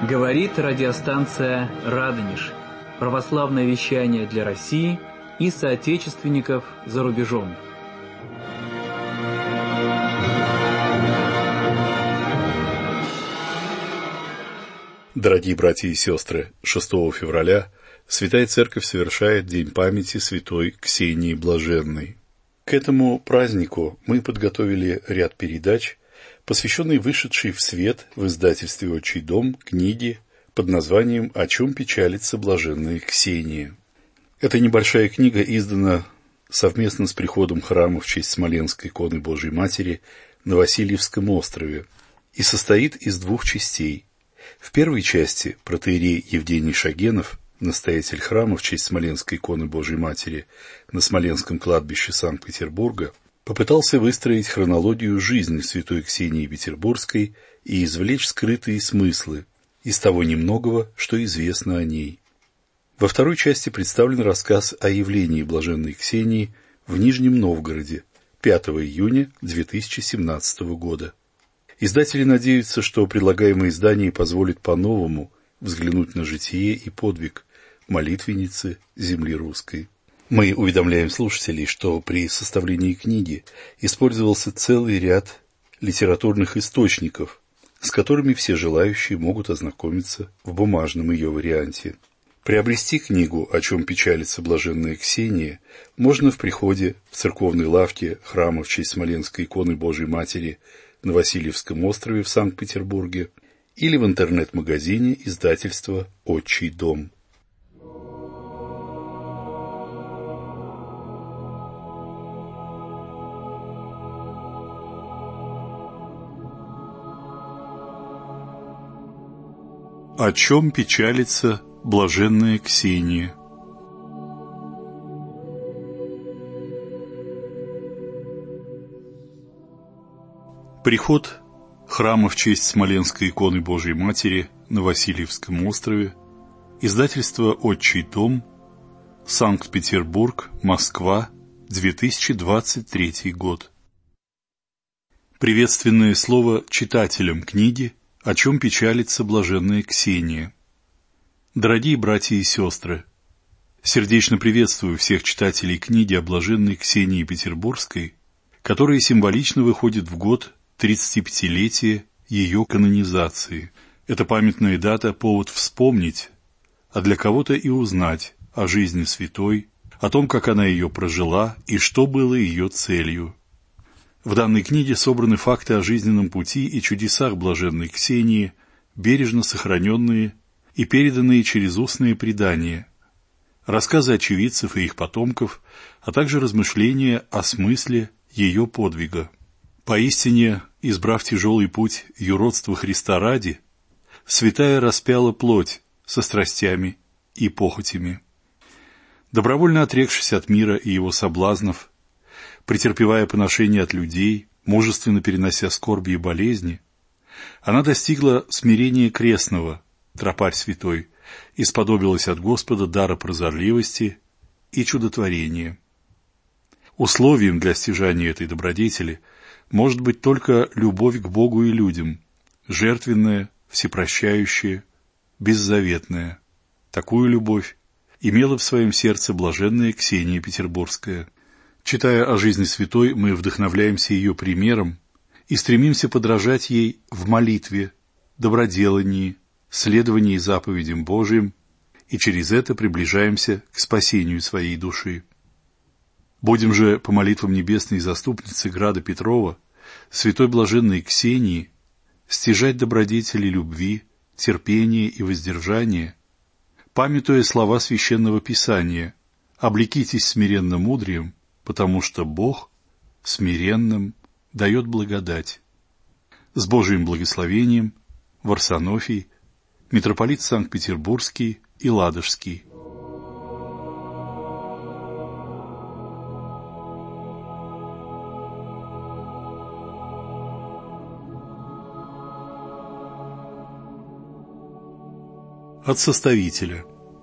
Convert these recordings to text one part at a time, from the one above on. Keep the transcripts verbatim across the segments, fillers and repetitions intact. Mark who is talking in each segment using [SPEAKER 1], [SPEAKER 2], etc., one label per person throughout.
[SPEAKER 1] Говорит радиостанция «Радонеж». Православное вещание для России и соотечественников за рубежом.
[SPEAKER 2] Дорогие братья и сестры, шестого февраля Святая Церковь совершает День памяти святой Ксении Блаженной. К этому празднику мы подготовили ряд передач, посвященные вышедшей в свет в издательстве «Отчий дом» книге под названием «О чем печалится блаженная Ксения». Эта небольшая книга издана совместно с приходом храма в честь Смоленской иконы Божией Матери на Васильевском острове и состоит из двух частей. В первой части протоиерей Евгений Шагенов, настоятель храма в честь Смоленской иконы Божией Матери на Смоленском кладбище Санкт-Петербурга, попытался выстроить хронологию жизни святой Ксении Петербургской и извлечь скрытые смыслы из того немногого, что известно о ней. Во второй части представлен рассказ о явлении блаженной Ксении в Нижнем Новгороде пятого июня две тысячи семнадцатого года. Издатели надеются, что предлагаемое издание позволит по-новому взглянуть на житие и подвиг молитвенницы земли русской. Мы уведомляем слушателей, что при составлении книги использовался целый ряд литературных источников, с которыми все желающие могут ознакомиться в бумажном ее варианте. Приобрести книгу «О чем печалится блаженная Ксения» можно в приходе в церковной лавке храма в честь Смоленской иконы Божией Матери на Васильевском острове в Санкт-Петербурге или в интернет-магазине издательства «Отчий дом». О чем печалится блаженная Ксения? Приход храма в честь Смоленской иконы Божией Матери на Васильевском острове, издательство «Отчий дом», Санкт-Петербург, Москва, две тысячи двадцать третий год. Приветственное слово читателям книги «О чем печалится блаженная Ксения». Дорогие братья и сестры, сердечно приветствую всех читателей книги о блаженной Ксении Петербургской, которая символично выходит в год тридцатипятилетия ее канонизации. Эта памятная дата – повод вспомнить, а для кого-то и узнать о жизни святой, о том, как она ее прожила и что было ее целью. В данной книге собраны факты о жизненном пути и чудесах блаженной Ксении, бережно сохраненные и переданные через устные предания, рассказы очевидцев и их потомков, а также размышления о смысле ее подвига. Поистине, избрав тяжелый путь юродства Христа ради, святая распяла плоть со страстями и похотями. Добровольно отрекшись от мира и его соблазнов, претерпевая поношения от людей, мужественно перенося скорби и болезни, она достигла смирения крестного, тропарь святой, и сподобилась от Господа дара прозорливости и чудотворения. Условием для стяжания этой добродетели может быть только любовь к Богу и людям, жертвенная, всепрощающая, беззаветная. Такую любовь имела в своем сердце блаженная Ксения Петербургская. Читая о жизни святой, мы вдохновляемся ее примером и стремимся подражать ей в молитве, доброделании, следовании заповедям Божиим, и через это приближаемся к спасению своей души. Будем же по молитвам небесной заступницы Града Петрова, святой блаженной Ксении, стяжать добродетели любви, терпения и воздержания, памятуя слова Священного Писания: «Облекитесь смиренно мудрием, потому что Бог смиренным дает благодать». С Божиим благословением, Варсонофий, митрополит Санкт-Петербургский и Ладожский. От составителя.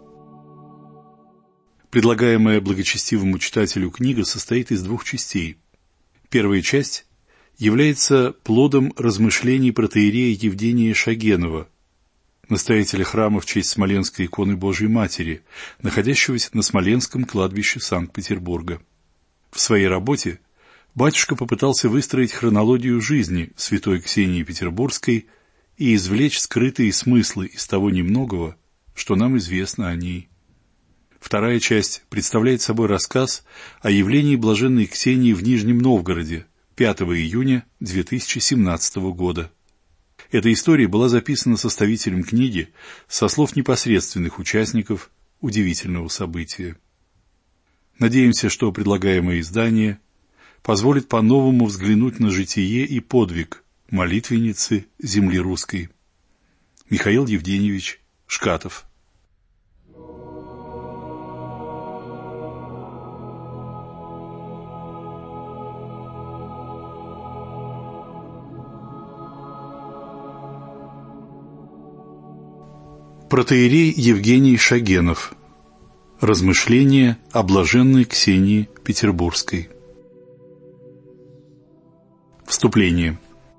[SPEAKER 2] Предлагаемая благочестивому читателю книга состоит из двух частей. Первая часть является плодом размышлений протоиерея Евгения Шагенова, настоятеля храма в честь Смоленской иконы Божией Матери, находящегося на Смоленском кладбище Санкт-Петербурга. В своей работе батюшка попытался выстроить хронологию жизни святой Ксении Петербургской и извлечь скрытые смыслы из того немногого, что нам известно о ней. Вторая часть представляет собой рассказ о явлении блаженной Ксении в Нижнем Новгороде пятого июня две тысячи семнадцатого года. Эта история была записана составителем книги со слов непосредственных участников удивительного события. Надеемся, что предлагаемое издание позволит по-новому взглянуть на житие и подвиг молитвенницы земли русской. Михаил Евгеньевич Шкатов. Протоиерей Евгений Шагенов. Размышления о блаженной Ксении Петербургской. Вступление.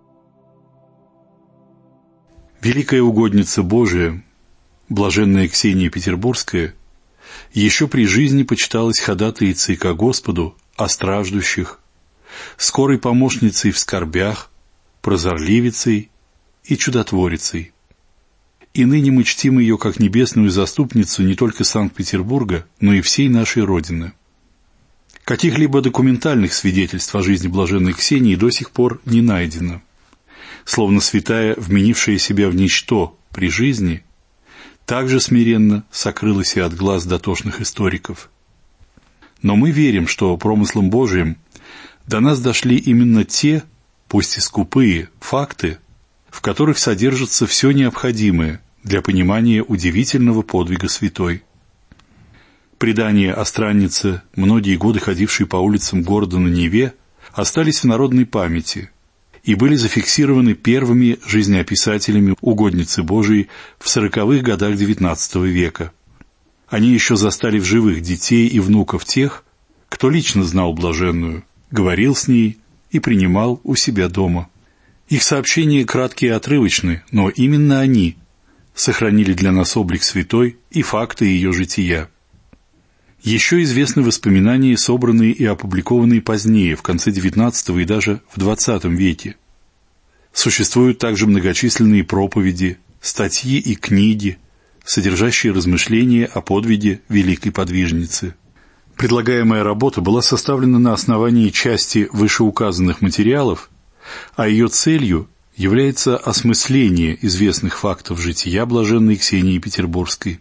[SPEAKER 2] Великая угодница Божия, блаженная Ксения Петербургская, еще при жизни почиталась ходатайицей ко Господу о страждущих, скорой помощницей в скорбях, прозорливицей и чудотворицей. И ныне мы чтим ее как небесную заступницу не только Санкт-Петербурга, но и всей нашей Родины. Каких-либо документальных свидетельств о жизни блаженной Ксении до сих пор не найдено. Словно святая, вменившая себя в ничто при жизни, также смиренно сокрылась и от глаз дотошных историков. Но мы верим, что промыслом Божиим до нас дошли именно те, пусть и скупые, факты, в которых содержится все необходимое для понимания удивительного подвига святой. Предания о страннице, многие годы ходившей по улицам города на Неве, остались в народной памяти и были зафиксированы первыми жизнеописателями угодницы Божией в сороковых годах девятнадцатого века. Они еще застали в живых детей и внуков тех, кто лично знал блаженную, говорил с ней и принимал у себя дома. Их сообщения краткие и отрывочны, но именно они сохранили для нас облик святой и факты ее жития. Еще известны воспоминания, собранные и опубликованные позднее, в конце девятнадцатого и даже в двадцатом веке. Существуют также многочисленные проповеди, статьи и книги, содержащие размышления о подвиге великой подвижницы. Предлагаемая работа была составлена на основании части вышеуказанных материалов, а ее целью является осмысление известных фактов жития блаженной Ксении Петербургской.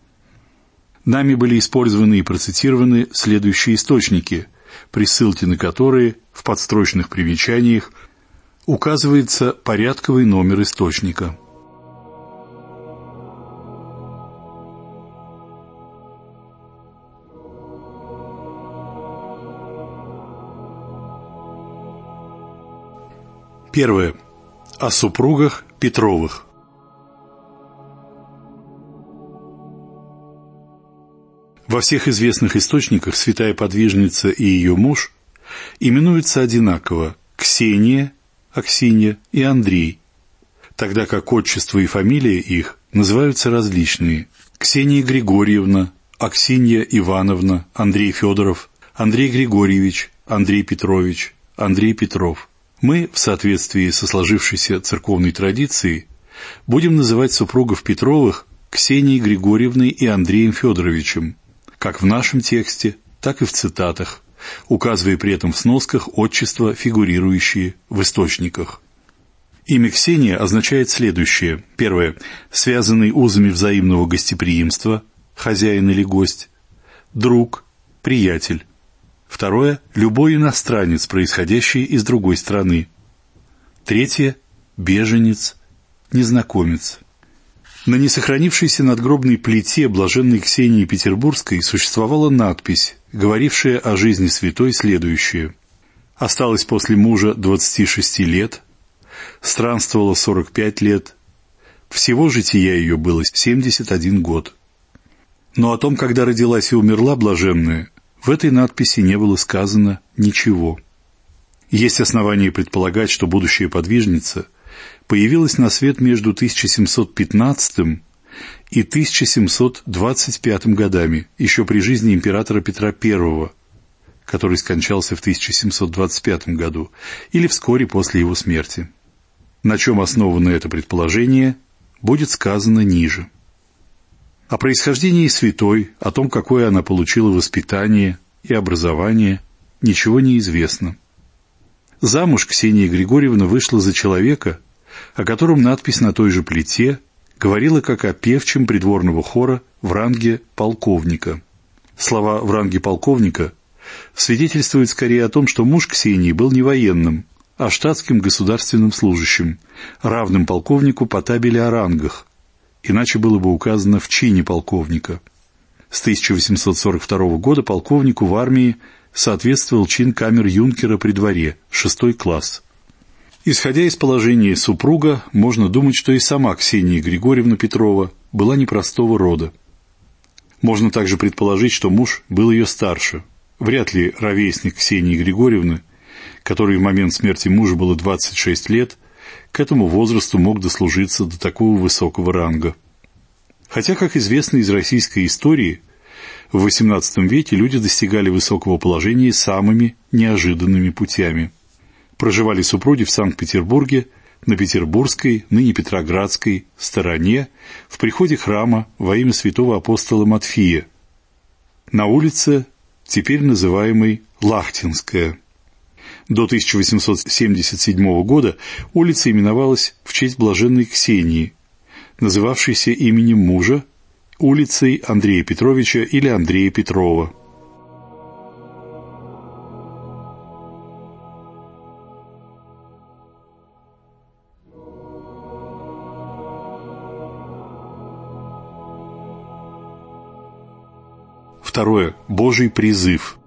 [SPEAKER 2] Нами были использованы и процитированы следующие источники, при ссылке на которые в подстрочных примечаниях указывается порядковый номер источника. Первое. О супругах Петровых. Во всех известных источниках святая подвижница и ее муж именуются одинаково Ксения, Аксинья и Андрей, тогда как отчество и фамилия их называются различные: Ксения Григорьевна, Аксинья Ивановна, Андрей Федоров, Андрей Григорьевич, Андрей Петрович, Андрей Петров. Мы, в соответствии со сложившейся церковной традицией, будем называть супругов Петровых Ксенией Григорьевной и Андреем Федоровичем, как в нашем тексте, так и в цитатах, указывая при этом в сносках отчества, фигурирующие в источниках. Имя Ксения означает следующее. Первое. Связанный узами взаимного гостеприимства, хозяин или гость. Друг, приятель. Второе. Любой иностранец, происходящий из другой страны. Третье. Беженец, незнакомец. На несохранившейся надгробной плите блаженной Ксении Петербургской существовала надпись, говорившая о жизни святой следующее. Осталась после мужа двадцати шести лет, странствовала сорок пять лет, всего жития ее было семьдесят один год. Но о том, когда родилась и умерла блаженная, в этой надписи не было сказано ничего. Есть основания предполагать, что будущая подвижница появилась на свет между тысяча семьсот пятнадцатым и тысяча семьсот двадцать пятым годами, еще при жизни императора Петра Первого, который скончался в тысяча семьсот двадцать пятом году, или вскоре после его смерти. На чем основано это предположение, будет сказано ниже. О происхождении святой, о том, какое она получила воспитание и образование, ничего не известно. Замуж Ксения Григорьевна вышла за человека, о котором надпись на той же плите говорила как о певчем придворного хора в ранге полковника. Слова «в ранге полковника» свидетельствуют скорее о том, что муж Ксении был не военным, а штатским государственным служащим, равным полковнику по табели о рангах, иначе было бы указано в чине полковника. С тысяча восемьсот сорок второго года полковнику в армии соответствовал чин камер-юнкера при дворе, шестой класс. Исходя из положения супруга, можно думать, что и сама Ксения Григорьевна Петрова была непростого рода. Можно также предположить, что муж был ее старше, вряд ли ровесник Ксении Григорьевны, которой в момент смерти мужа было двадцать шесть лет, к этому возрасту мог дослужиться до такого высокого ранга. Хотя, как известно из российской истории, в восемнадцатом веке люди достигали высокого положения самыми неожиданными путями. Проживали супруги в Санкт-Петербурге, на Петербургской, ныне Петроградской, стороне, в приходе храма во имя святого апостола Матфия, на улице, теперь называемой Лахтинская. До тысяча восемьсот семьдесят седьмого года улица именовалась в честь блаженной Ксении, называвшейся именем мужа, улицей Андрея Петровича или Андрея Петрова. Второе. Божий призыв.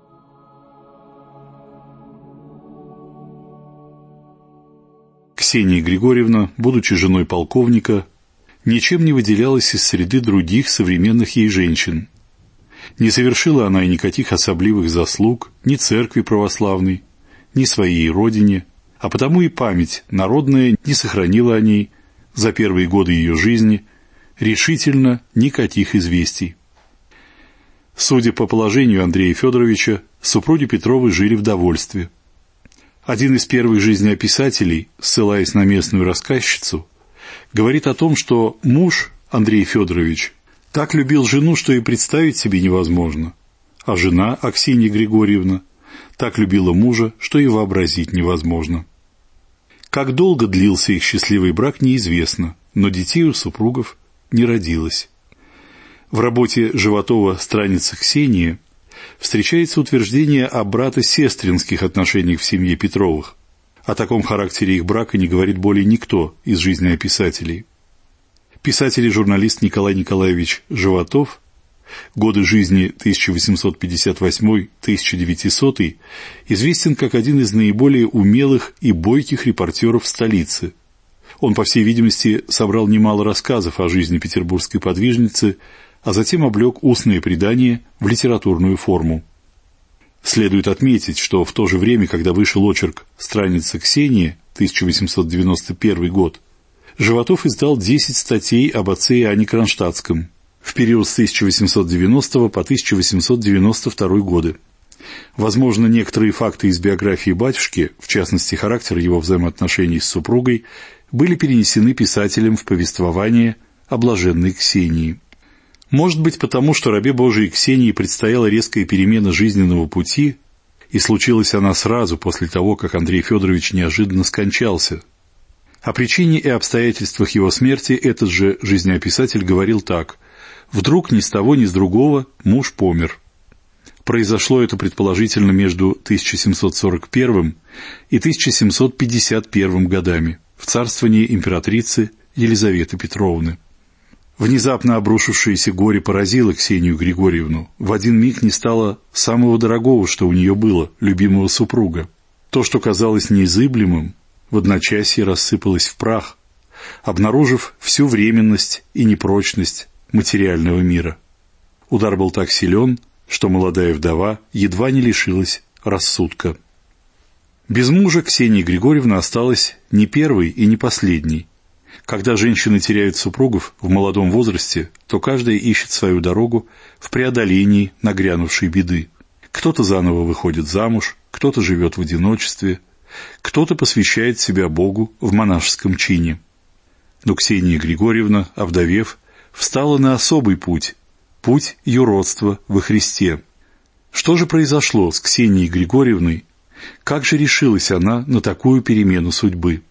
[SPEAKER 2] Ксения Григорьевна, будучи женой полковника, ничем не выделялась из среды других современных ей женщин. Не совершила она и никаких особливых заслуг ни церкви православной, ни своей родине, а потому и память народная не сохранила о ней за первые годы ее жизни решительно никаких известий. Судя по положению Андрея Федоровича, супруги Петровы жили в довольстве. Один из первых жизнеописателей, ссылаясь на местную рассказчицу, говорит о том, что муж, Андрей Федорович, так любил жену, что и представить себе невозможно, а жена, Аксинья Григорьевна, так любила мужа, что и вообразить невозможно. Как долго длился их счастливый брак, неизвестно, но детей у супругов не родилось. В работе Животова «Страница Ксении» встречается утверждение о брато-сестринских отношениях в семье Петровых. О таком характере их брака не говорит более никто из жизнеописателей. Писатель и журналист Николай Николаевич Животов, годы жизни тысяча восемьсот пятьдесят восьмой — тысяча девятисотый, известен как один из наиболее умелых и бойких репортеров столицы. Он, по всей видимости, собрал немало рассказов о жизни петербургской подвижницы, а затем облег устные предания в литературную форму. Следует отметить, что в то же время, когда вышел очерк «Страница Ксении» тысяча восемьсот девяносто первый год, Животов издал десять статей об отце Иоанне Кронштадтском в период с тысяча восемьсот девяностого по тысяча восемьсот девяносто второй годы. Возможно, некоторые факты из биографии батюшки, в частности, характер его взаимоотношений с супругой, были перенесены писателем в повествование о блаженной Ксении. Может быть, потому что рабе Божией Ксении предстояла резкая перемена жизненного пути, и случилась она сразу после того, как Андрей Федорович неожиданно скончался. О причине и обстоятельствах его смерти этот же жизнеописатель говорил так: «Вдруг ни с того ни с другого муж помер». Произошло это предположительно между тысяча семьсот сорок первым и тысяча семьсот пятьдесят первым годами в царствовании императрицы Елизаветы Петровны. Внезапно обрушившееся горе поразило Ксению Григорьевну. В один миг не стало самого дорогого, что у нее было, любимого супруга. То, что казалось неизыблемым, в одночасье рассыпалось в прах, обнаружив всю временность и непрочность материального мира. Удар был так силен, что молодая вдова едва не лишилась рассудка. Без мужа Ксения Григорьевна осталась не первой и не последней. Когда женщины теряют супругов в молодом возрасте, то каждая ищет свою дорогу в преодолении нагрянувшей беды. Кто-то заново выходит замуж, кто-то живет в одиночестве, кто-то посвящает себя Богу в монашеском чине. Но Ксения Григорьевна, овдовев, встала на особый путь – путь юродства во Христе. Что же произошло с Ксенией Григорьевной? Как же решилась она на такую перемену судьбы?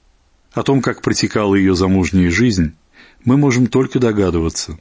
[SPEAKER 2] О том, как протекала ее замужняя жизнь, мы можем только догадываться.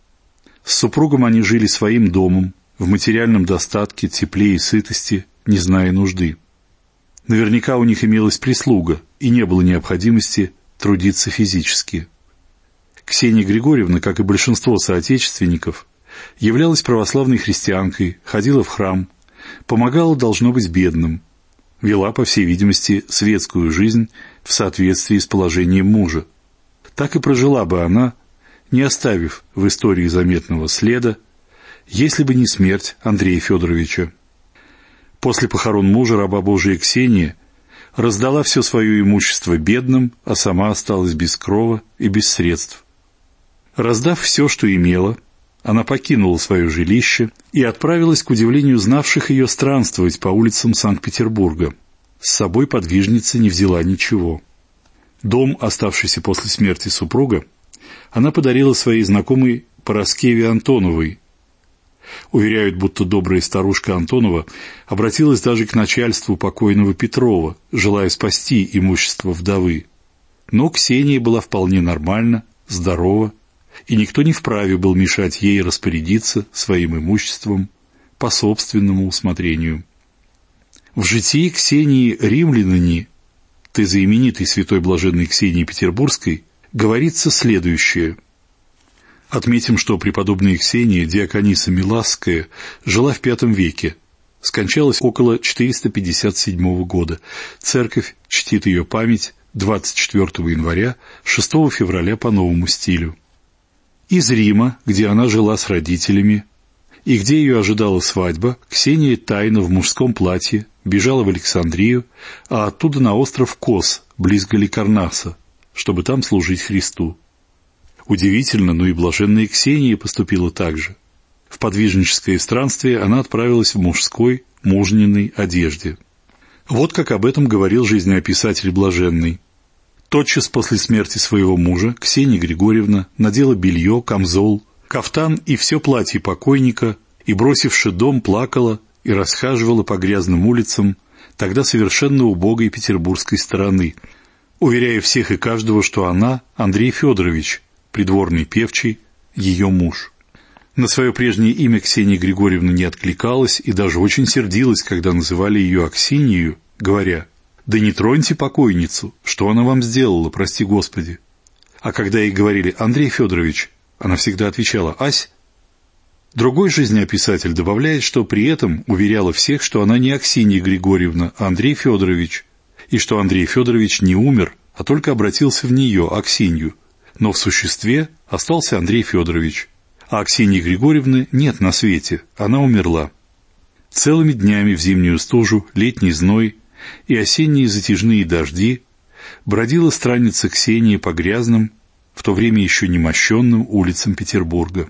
[SPEAKER 2] С супругом они жили своим домом, в материальном достатке, тепле и сытости, не зная нужды. Наверняка у них имелась прислуга, и не было необходимости трудиться физически. Ксения Григорьевна, как и большинство соотечественников, являлась православной христианкой, ходила в храм, помогала, должно быть, бедным, вела, по всей видимости, светскую жизнь в соответствии с положением мужа. Так и прожила бы она, не оставив в истории заметного следа, если бы не смерть Андрея Федоровича. После похорон мужа раба Божия Ксения раздала все свое имущество бедным, а сама осталась без крова и без средств. Раздав все, что имела, она покинула свое жилище и отправилась, к удивлению знавших ее, странствовать по улицам Санкт-Петербурга. С собой подвижница не взяла ничего. Дом, оставшийся после смерти супруга, она подарила своей знакомой Параскеве Антоновой. Уверяют, будто добрая старушка Антонова обратилась даже к начальству покойного Петрова, желая спасти имущество вдовы. Но Ксения была вполне нормальна, здорова, и никто не вправе был мешать ей распорядиться своим имуществом по собственному усмотрению. В житии Ксении Римлянине, ты за именитой святой блаженной Ксении Петербургской, говорится следующее. Отметим, что преподобная Ксения, диакониса Миласская, жила в пятом веке, скончалась около четыреста пятьдесят седьмого года. Церковь чтит ее память двадцать четвёртого января, шестого февраля по новому стилю. Из Рима, где она жила с родителями, и где ее ожидала свадьба, Ксения тайно в мужском платье бежала в Александрию, а оттуда на остров Кос, близ Галикарнаса, чтобы там служить Христу. Удивительно, но и блаженная Ксения поступила так же. В подвижническое странствие она отправилась в мужской, мужниной одежде. Вот как об этом говорил жизнеописатель блаженный. Тотчас после смерти своего мужа Ксения Григорьевна надела белье, камзол, кафтан и все платье покойника, и, бросивши дом, плакала и расхаживала по грязным улицам тогда совершенно убогой петербургской стороны, уверяя всех и каждого, что она, Андрей Федорович, придворный певчий, ее муж. На свое прежнее имя Ксения Григорьевна не откликалась и даже очень сердилась, когда называли ее Аксинью, говоря: «Да не троньте покойницу, что она вам сделала, прости Господи». А когда ей говорили «Андрей Федорович», она всегда отвечала «Ась». Другой жизнеописатель добавляет, что при этом уверяла всех, что она не Аксинья Григорьевна, а Андрей Федорович, и что Андрей Федорович не умер, а только обратился в нее, Аксинью, но в существе остался Андрей Федорович, а Аксиньи Григорьевны нет на свете, она умерла. Целыми днями в зимнюю стужу, летний зной и осенние затяжные дожди бродила странница Ксения по грязным, в то время еще не мощенным улицам Петербурга.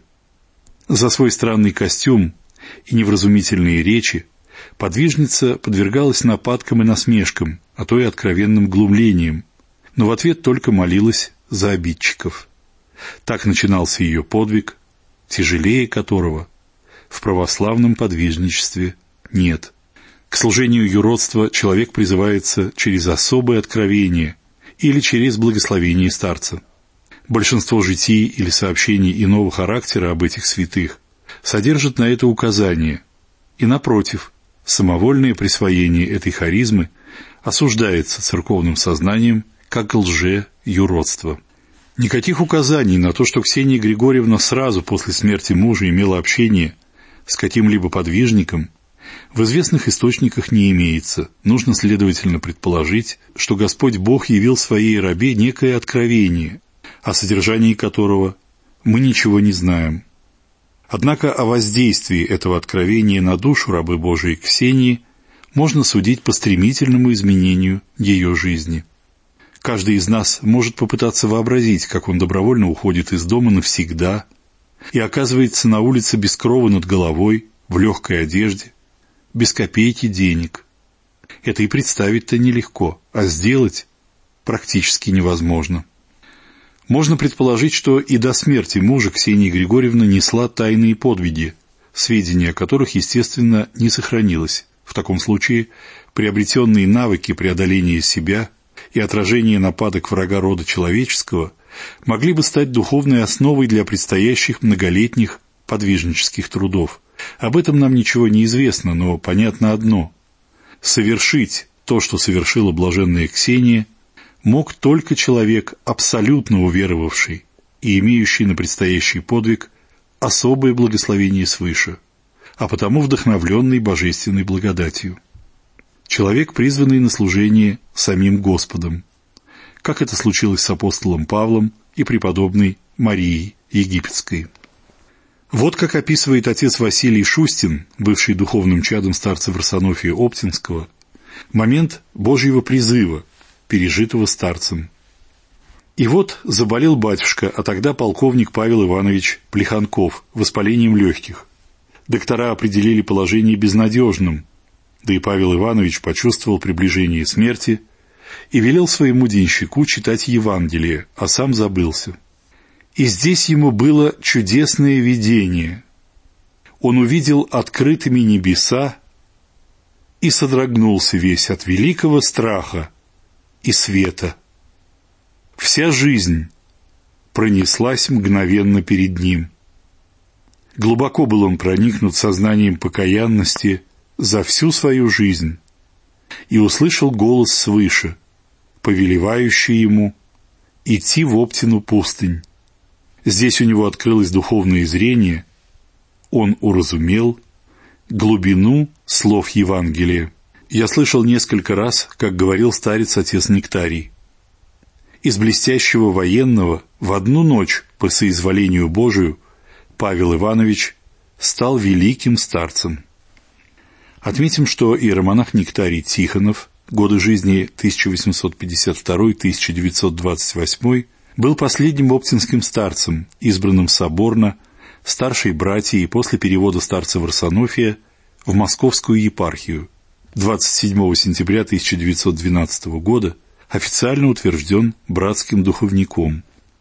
[SPEAKER 2] За свой странный костюм и невразумительные речи подвижница подвергалась нападкам и насмешкам, а то и откровенным глумлениям, но в ответ только молилась за обидчиков. Так начинался ее подвиг, тяжелее которого в православном подвижничестве нет. К служению юродства человек призывается через особое откровение или через благословение старца. Большинство житий или сообщений иного характера об этих святых содержат на это указание, и, напротив, самовольное присвоение этой харизмы осуждается церковным сознанием как лже-юродство. Никаких указаний на то, что Ксения Григорьевна сразу после смерти мужа имела общение с каким-либо подвижником, в известных источниках не имеется. Нужно, следовательно, предположить, что Господь Бог явил своей рабе некое откровение, о содержании которого мы ничего не знаем. Однако о воздействии этого откровения на душу рабы Божией Ксении можно судить по стремительному изменению ее жизни. Каждый из нас может попытаться вообразить, как он добровольно уходит из дома навсегда и оказывается на улице без крова над головой, в легкой одежде, без копейки денег. Это и представить-то нелегко, а сделать практически невозможно. Можно предположить, что и до смерти мужа Ксения Григорьевна несла тайные подвиги, сведения о которых, естественно, не сохранилось. В таком случае приобретенные навыки преодоления себя и отражения нападок врага рода человеческого могли бы стать духовной основой для предстоящих многолетних подвижнических трудов. Об этом нам ничего не известно, но понятно одно. Совершить то, что совершила блаженная Ксения, мог только человек, абсолютно уверовавший и имеющий на предстоящий подвиг особое благословение свыше, а потому вдохновленный божественной благодатью. Человек, призванный на служение самим Господом, как это случилось с апостолом Павлом и преподобной Марией Египетской. Вот как описывает отец Василий Шустин, бывший духовным чадом старца Варсонофия Оптинского, момент Божьего призыва, пережитого старцем. И вот заболел батюшка, а тогда полковник Павел Иванович Плеханков, воспалением легких. Доктора определили положение безнадежным, да и Павел Иванович почувствовал приближение смерти и велел своему денщику читать Евангелие, а сам забылся. И здесь ему было чудесное видение. Он увидел открытыми небеса и содрогнулся весь от великого страха и света. Вся жизнь пронеслась мгновенно перед ним. Глубоко был он проникнут сознанием покаянности за всю свою жизнь и услышал голос свыше, повелевающий ему идти в Оптину пустынь. Здесь у него открылось духовное зрение, он уразумел глубину слов Евангелия. Я слышал несколько раз, как говорил старец отец Нектарий. Из блестящего военного в одну ночь по соизволению Божию Павел Иванович стал великим старцем. Отметим, что иеромонах Нектарий Тихонов, годы жизни тысяча восемьсот пятьдесят второй — тысяча девятьсот двадцать восьмой, был последним оптинским старцем, избранным соборно, старшей братьей после перевода старца Варсонофия в Московскую епархию. двадцать седьмого сентября тысяча девятьсот двенадцатого года официально утвержден братским духовником.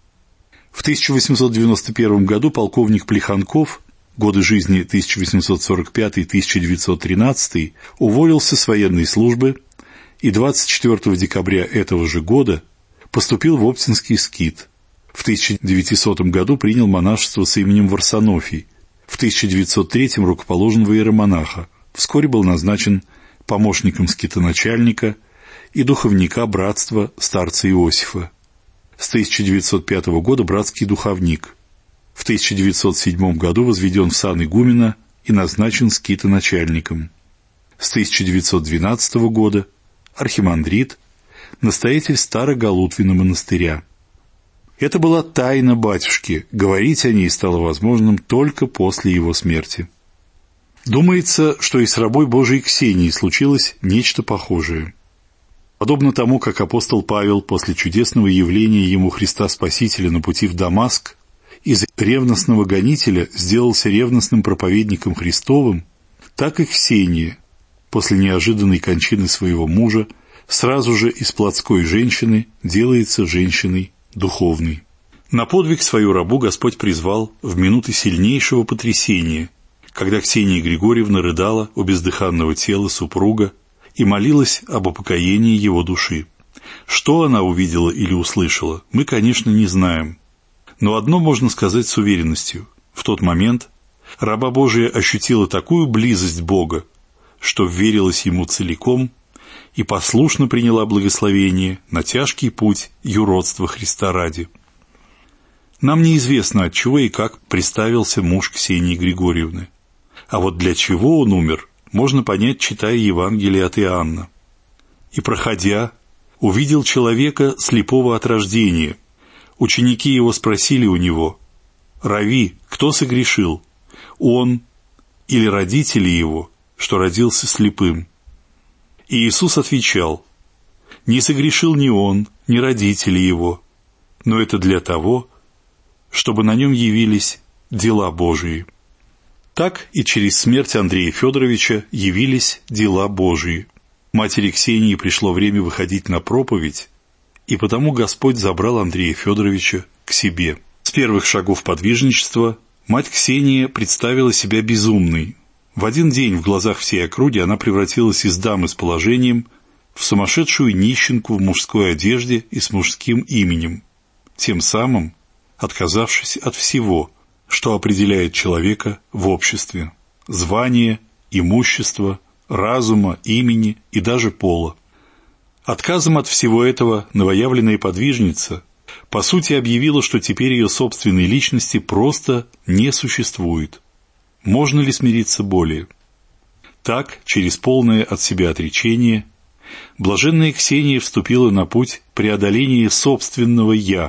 [SPEAKER 2] В тысяча восемьсот девяносто первом году полковник Плеханков, годы жизни тысяча восемьсот сорок пятый — тысяча девятьсот тринадцатый, уволился с военной службы и двадцать четвёртого декабря этого же года поступил в Оптинский скит. В тысяча девятисотом году принял монашество с именем Варсонофий. В тысяча девятьсот третьем рукоположен в иеромонаха. Вскоре был назначен помощником скитоначальника и духовника братства старца Иосифа. С тысяча девятьсот пятого года братский духовник. В тысяча девятьсот седьмом году возведен в сан игумена и назначен скитоначальником. С тысяча девятьсот двенадцатого года архимандрит, настоятель Староголутвина монастыря. Это была тайна батюшки, говорить о ней стало возможным только после его смерти. Думается, что и с рабой Божией Ксенией случилось нечто похожее. Подобно тому, как апостол Павел после чудесного явления ему Христа Спасителя на пути в Дамаск из ревностного гонителя сделался ревностным проповедником Христовым, так и Ксения после неожиданной кончины своего мужа сразу же из плотской женщины делается женщиной духовной. На подвиг свою рабу Господь призвал в минуты сильнейшего потрясения, когда Ксения Григорьевна рыдала у бездыханного тела супруга и молилась об упокоении его души. Что она увидела или услышала, мы, конечно, не знаем. Но одно можно сказать с уверенностью. В тот момент раба Божия ощутила такую близость Бога, что вверилась ему целиком и послушно приняла благословение на тяжкий путь юродства Христа ради. Нам неизвестно, от чего и как приставился муж Ксении Григорьевны. А вот для чего он умер, можно понять, читая Евангелие от Иоанна. «И, проходя, увидел человека слепого от рождения. Ученики его спросили у него: „Рави, кто согрешил, он или родители его, что родился слепым?“ И Иисус отвечал: «Не согрешил ни он, ни родители его, но это для того, чтобы на нем явились дела Божии». Так и через смерть Андрея Федоровича явились дела Божии. Матери Ксении пришло время выходить на проповедь, и потому Господь забрал Андрея Федоровича к себе. С первых шагов подвижничества мать Ксения представила себя безумной. В один день в глазах всей округи она превратилась из дамы с положением в сумасшедшую нищенку в мужской одежде и с мужским именем, тем самым отказавшись от всего, что определяет человека в обществе: звания, имущества, разума, имени и даже пола. Отказом от всего этого новоявленная подвижница по сути объявила, что теперь ее собственной личности просто не существует. Можно ли смириться более? Так, через полное от себя отречение, блаженная Ксения вступила на путь преодоления собственного «я».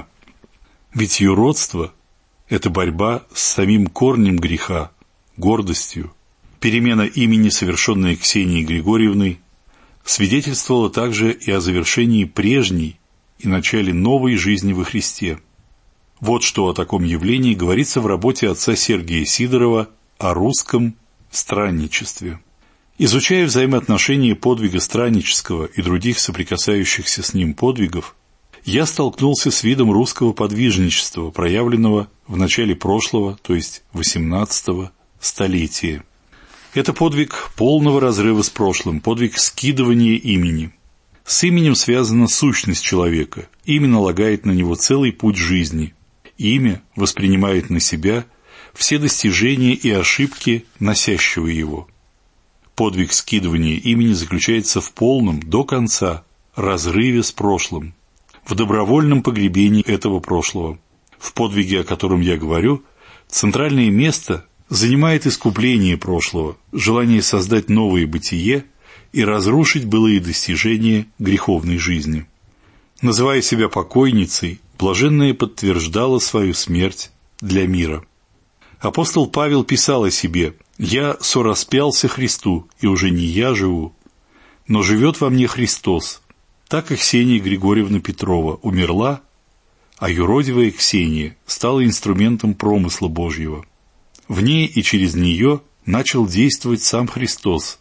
[SPEAKER 2] Ведь юродство – это борьба с самим корнем греха, гордостью. Перемена имени, совершенная Ксенией Григорьевной, свидетельствовала также и о завершении прежней и начале новой жизни во Христе. Вот что о таком явлении говорится в работе отца Сергия Сидорова о русском странничестве. Изучая взаимоотношения подвига страннического и других соприкасающихся с ним подвигов, я столкнулся с видом русского подвижничества, проявленного в начале прошлого, то есть восемнадцатого столетия. Это подвиг полного разрыва с прошлым, подвиг скидывания имени. С именем связана сущность человека, имя налагает на него целый путь жизни. Имя воспринимает на себя все достижения и ошибки носящего его. Подвиг скидывания имени заключается в полном, до конца, разрыве с прошлым, в добровольном погребении этого прошлого. В подвиге, о котором я говорю, центральное место занимает искупление прошлого, желание создать новое бытие и разрушить былые достижения греховной жизни. Называя себя покойницей, блаженная подтверждала свою смерть для мира. Апостол Павел писал о себе: «Я сораспялся Христу, и уже не я живу, но живет во мне Христос». Так и Ксения Григорьевна Петрова умерла, а юродивая Ксения стала инструментом промысла Божьего. В ней и через нее начал действовать сам Христос.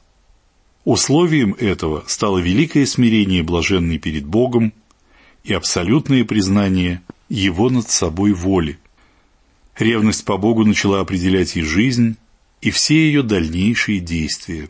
[SPEAKER 2] Условием этого стало великое смирение блаженной перед Богом и абсолютное признание Его над собой воли. Ревность по Богу начала определять и жизнь, и все ее дальнейшие действия.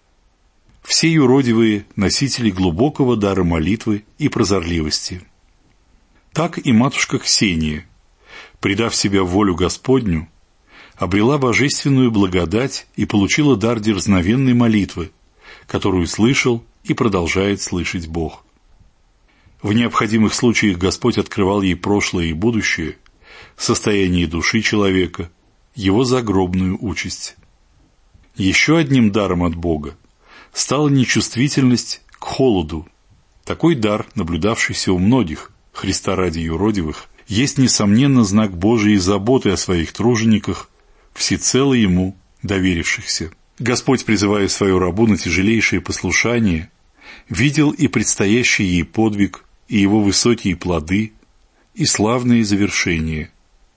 [SPEAKER 2] Все юродивые – носители глубокого дара молитвы и прозорливости. Так и матушка Ксения, предав себя в волю Господню, обрела божественную благодать и получила дар дерзновенной молитвы, которую слышал и продолжает слышать Бог. В необходимых случаях Господь открывал ей прошлое и будущее, состояние души человека, его загробную участь. Еще одним даром от Бога стала нечувствительность к холоду. Такой дар, наблюдавшийся у многих, Христа ради юродивых, есть, несомненно, знак Божией заботы о своих тружениках, всецело Ему доверившихся. Господь, призывая свою рабу на тяжелейшее послушание, видел и предстоящий ей подвиг, и его высокие плоды, и славные завершения.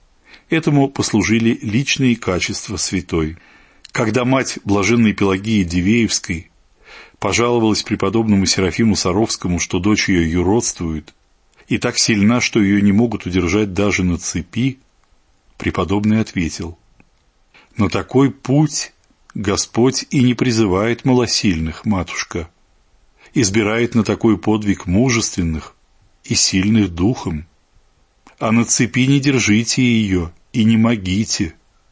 [SPEAKER 2] Этому послужили личные качества святой. Когда мать блаженной Пелагии Дивеевской пожаловалась преподобному Серафиму Саровскому, что дочь ее юродствует, и так сильна, что ее не могут удержать даже на цепи, преподобный ответил: «На такой путь Господь и не призывает малосильных, матушка, избирает на такой подвиг мужественных и сильных духом. А на цепи не держите ее и не могите,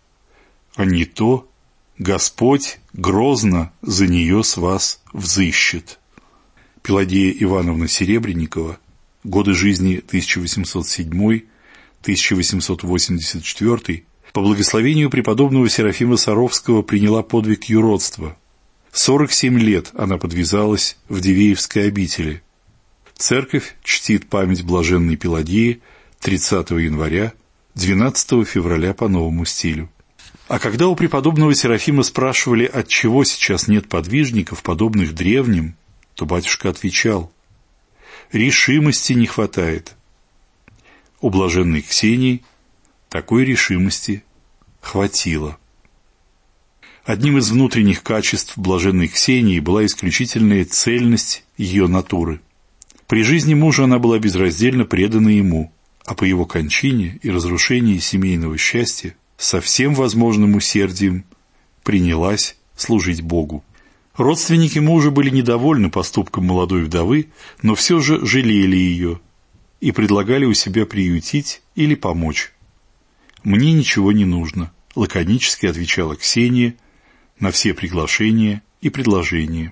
[SPEAKER 2] а не то Господь грозно за нее с вас взыщет». Пелагея Ивановна Серебренникова, годы жизни тысяча восемьсот седьмой — тысяча восемьсот восемьдесят четвёртый, по благословению преподобного Серафима Саровского приняла подвиг юродства. сорок семь лет она подвязалась в Дивеевской обители. Церковь чтит память блаженной Пелагеи тридцатого января, двенадцатого февраля по новому стилю. А когда у преподобного Серафима спрашивали, отчего сейчас нет подвижников, подобных древним, то батюшка отвечал: решимости не хватает. У блаженной Ксении такой решимости хватило. Одним из внутренних качеств блаженной Ксении была исключительная цельность ее натуры. При жизни мужа она была безраздельно предана ему, а по его кончине и разрушении семейного счастья со всем возможным усердием принялась служить Богу. Родственники мужа были недовольны поступком молодой вдовы, но все же жалели ее и предлагали у себя приютить или помочь. «Мне ничего не нужно», — лаконически отвечала Ксения на все приглашения и предложения.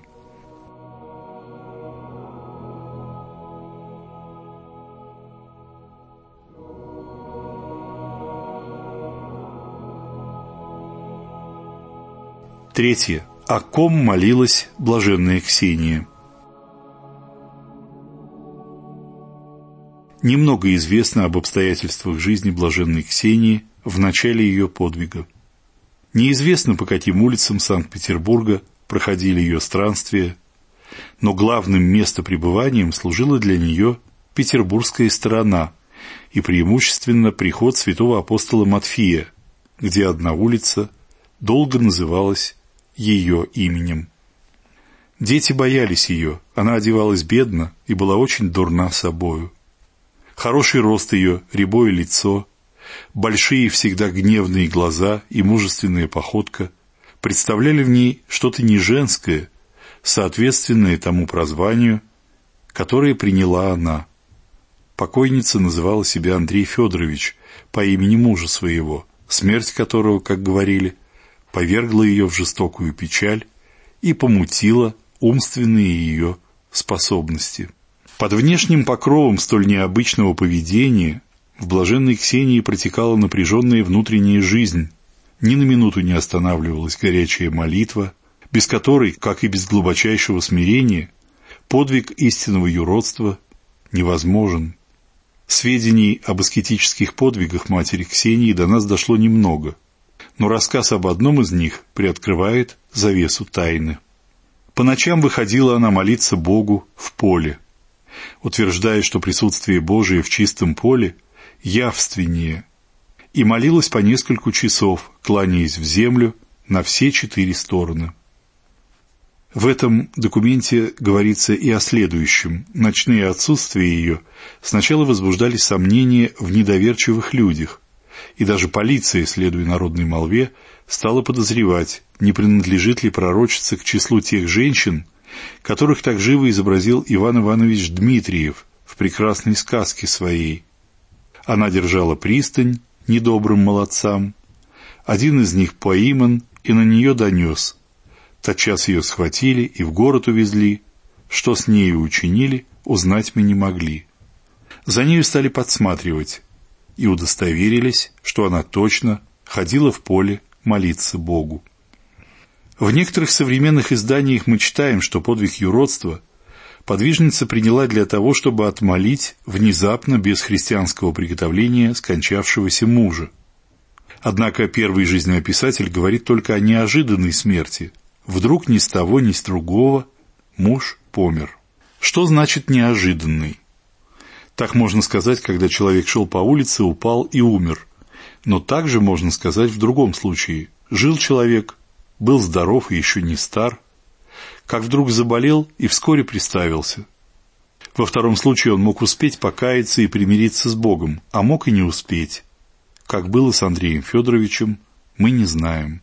[SPEAKER 2] Третье. О ком молилась блаженная Ксения? Немного известно об обстоятельствах жизни блаженной Ксении в начале ее подвига. Неизвестно, по каким улицам Санкт-Петербурга проходили ее странствия, но главным местопребыванием служила для нее петербургская сторона и преимущественно приход святого апостола Матфея, где одна улица долго называлась ее именем. Дети боялись ее, она одевалась бедно и была очень дурна собою. Хороший рост ее, рябое лицо, большие всегда гневные глаза и мужественная походка представляли в ней что-то не женское, соответственное тому прозванию, которое приняла она. Покойница называла себя Андрей Федорович по имени мужа своего, смерть которого, как говорили, повергла ее в жестокую печаль и помутила умственные ее способности. Под внешним покровом столь необычного поведения в блаженной Ксении протекала напряженная внутренняя жизнь, ни на минуту не останавливалась горячая молитва, без которой, как и без глубочайшего смирения, подвиг истинного юродства невозможен. Сведений об аскетических подвигах матери Ксении до нас дошло немного, но рассказ об одном из них приоткрывает завесу тайны. По ночам выходила она молиться Богу в поле, утверждая, что присутствие Божие в чистом поле явственнее, и молилась по нескольку часов, кланяясь в землю на все четыре стороны. В этом документе говорится и о следующем. Ночные отсутствия ее сначала возбуждали сомнения в недоверчивых людях, и даже полиция, следуя народной молве, стала подозревать, не принадлежит ли пророчица к числу тех женщин, которых так живо изобразил Иван Иванович Дмитриев в прекрасной сказке своей. Она держала пристань недобрым молодцам, один из них пойман и на нее донес. Тотчас ее схватили и в город увезли, что с нею учинили, узнать мы не могли. За нею стали подсматривать и удостоверились, что она точно ходила в поле молиться Богу. В некоторых современных изданиях мы читаем, что подвиг юродства подвижница приняла для того, чтобы отмолить внезапно, без христианского приготовления, скончавшегося мужа. Однако первый жизнеописатель говорит только о неожиданной смерти. Вдруг ни с того, ни с другого муж помер. Что значит неожиданный? Так можно сказать, когда человек шел по улице, упал и умер. Но также можно сказать в другом случае. Жил человек, был здоров и еще не стар, как вдруг заболел и вскоре приставился. Во втором случае он мог успеть покаяться и примириться с Богом, а мог и не успеть. Как было с Андреем Федоровичем, мы не знаем.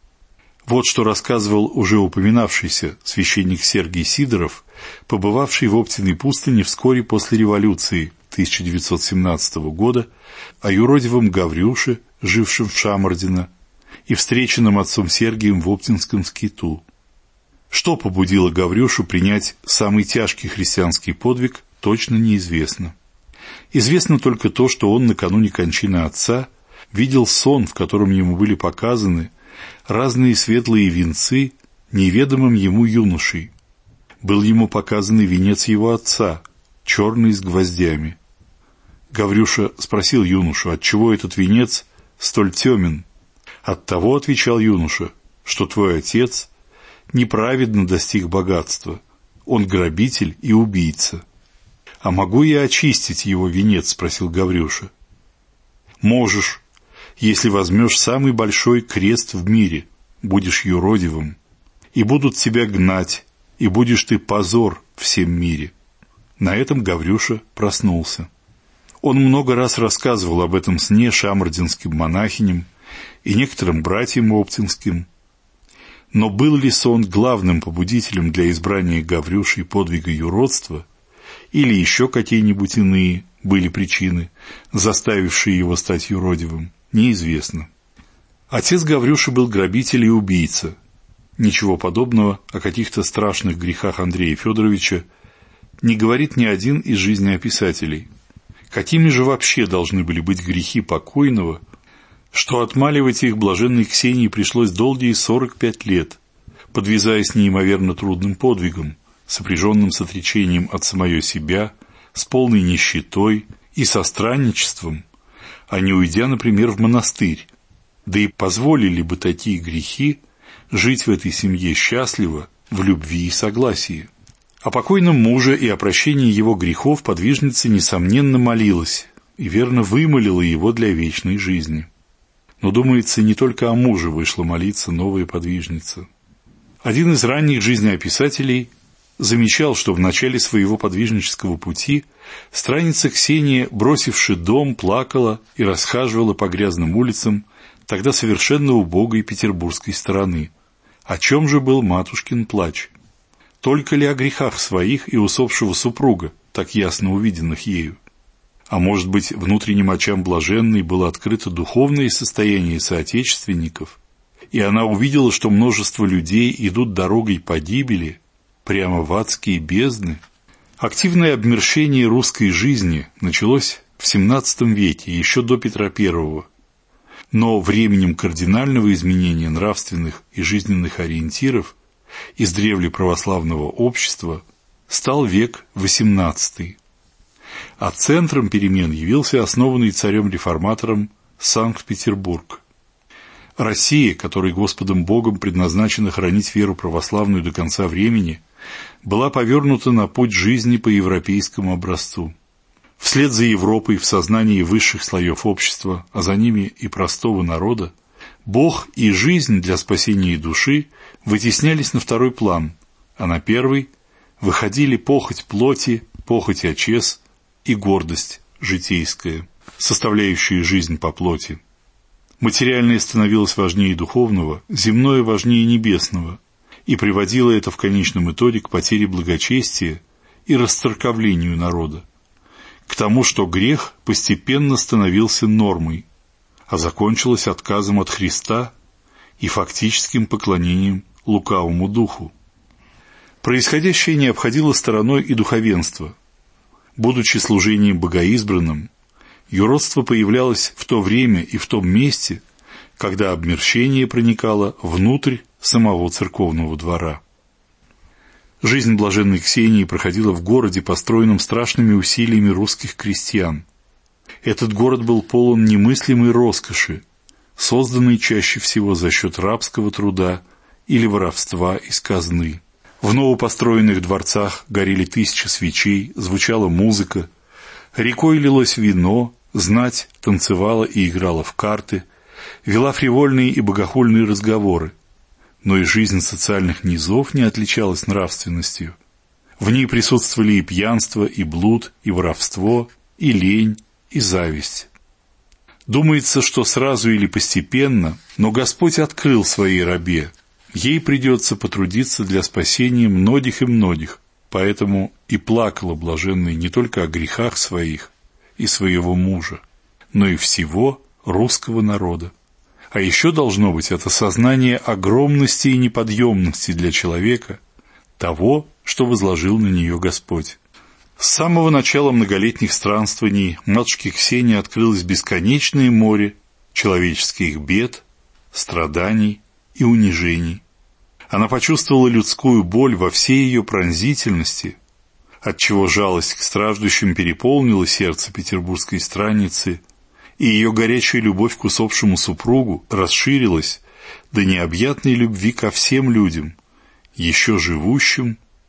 [SPEAKER 2] Вот что рассказывал уже упоминавшийся священник Сергий Сидоров, побывавший в Оптиной пустыне вскоре после революции тысяча девятьсот семнадцатого года, о юродивом Гаврюше, жившем в Шамардино, и встреченном отцом Сергием в Оптинском скиту. Что побудило Гаврюшу принять самый тяжкий христианский подвиг, точно неизвестно. Известно только то, что он накануне кончины отца видел сон, в котором ему были показаны разные светлые венцы неведомым ему юношей. Был ему показан и венец его отца, черный с гвоздями. Гаврюша спросил юношу, отчего этот венец столь темен. Оттого, отвечал юноша, что твой отец неправедно достиг богатства. он грабитель и убийца. «А могу я очистить его венец?» — спросил Гаврюша. «Можешь, если возьмешь самый большой крест в мире, будешь юродивым, и будут тебя гнать, и будешь ты позор всем мире». На этом Гаврюша проснулся. Он много раз рассказывал об этом сне шамардинским монахиням и некоторым братьям оптинским. Но был ли сон главным побудителем для избрания Гаврюшей подвига юродства, или еще какие-нибудь иные были причины, заставившие его стать юродивым, неизвестно. Отец Гаврюши был грабитель и убийца. Ничего подобного о каких-то страшных грехах Андрея Федоровича не говорит ни один из жизнеописателей. Какими же вообще должны были быть грехи покойного, что отмаливать их блаженной Ксении пришлось долгие сорок пять лет, подвязаясь неимоверно трудным подвигом, сопряженным с отречением от самое себя, с полной нищетой и со странничеством, а не уйдя, например, в монастырь, да и позволили бы такие грехи жить в этой семье счастливо, в любви и согласии. О покойном муже и о прощении его грехов подвижница, несомненно, молилась и верно вымолила его для вечной жизни. Но, думается, не только о муже вышла молиться новая подвижница. Один из ранних жизнеописателей замечал, что в начале своего подвижнического пути странница Ксения, бросивши дом, плакала и расхаживала по грязным улицам тогда совершенно убогой петербургской стороны. О чем же был матушкин плач? Только ли о грехах своих и усопшего супруга, так ясно увиденных ею? А может быть, внутренним очам блаженной было открыто духовное состояние соотечественников, и она увидела, что множество людей идут дорогой погибели, прямо в адские бездны? Активное обмерщение русской жизни началось в семнадцатом веке, еще до Петра Первого, но временем кардинального изменения нравственных и жизненных ориентиров издревле православного общества стал век восемнадцатый. А центром перемен явился основанный царем-реформатором Санкт-Петербург. Россия, которой Господом Богом предназначено хранить веру православную до конца времени, была повернута на путь жизни по европейскому образцу. Вслед за Европой в сознании высших слоев общества, а за ними и простого народа, Бог и жизнь для спасения души вытеснялись на второй план, а на первый выходили похоть плоти, похоть очес и гордость житейская, составляющая жизнь по плоти. Материальное становилось важнее духовного, земное важнее небесного, и приводило это в конечном итоге к потере благочестия и расцерковлению народа, к тому, что грех постепенно становился нормой, а закончилось отказом от Христа и фактическим поклонением лукавому духу. Происходящее не обходило стороной и духовенство. Будучи служением богоизбранным, юродство появлялось в то время и в том месте, когда обмерщение проникало внутрь самого церковного двора. Жизнь блаженной Ксении проходила в городе, построенном страшными усилиями русских крестьян. Этот город был полон немыслимой роскоши, созданной чаще всего за счет рабского труда или воровства из казны. В новопостроенных дворцах горели тысячи свечей, звучала музыка, рекой лилось вино, знать танцевала и играла в карты, вела фривольные и богохульные разговоры. Но и жизнь социальных низов не отличалась нравственностью. В ней присутствовали и пьянство, и блуд, и воровство, и лень, и зависть. Думается, что сразу или постепенно, но Господь открыл своей рабе. Ей придется потрудиться для спасения многих и многих, поэтому и плакала блаженная не только о грехах своих и своего мужа, но и всего русского народа. А еще должно быть это сознание огромности и неподъемности для человека того, что возложил на нее Господь. С самого начала многолетних странствований матушке Ксении открылось бесконечное море человеческих бед, страданий и унижений. Она почувствовала людскую боль во всей ее пронзительности, отчего жалость к страждущим переполнила сердце петербургской странницы, и ее горячая любовь к усопшему супругу расширилась до необъятной любви ко всем людям, еще живущим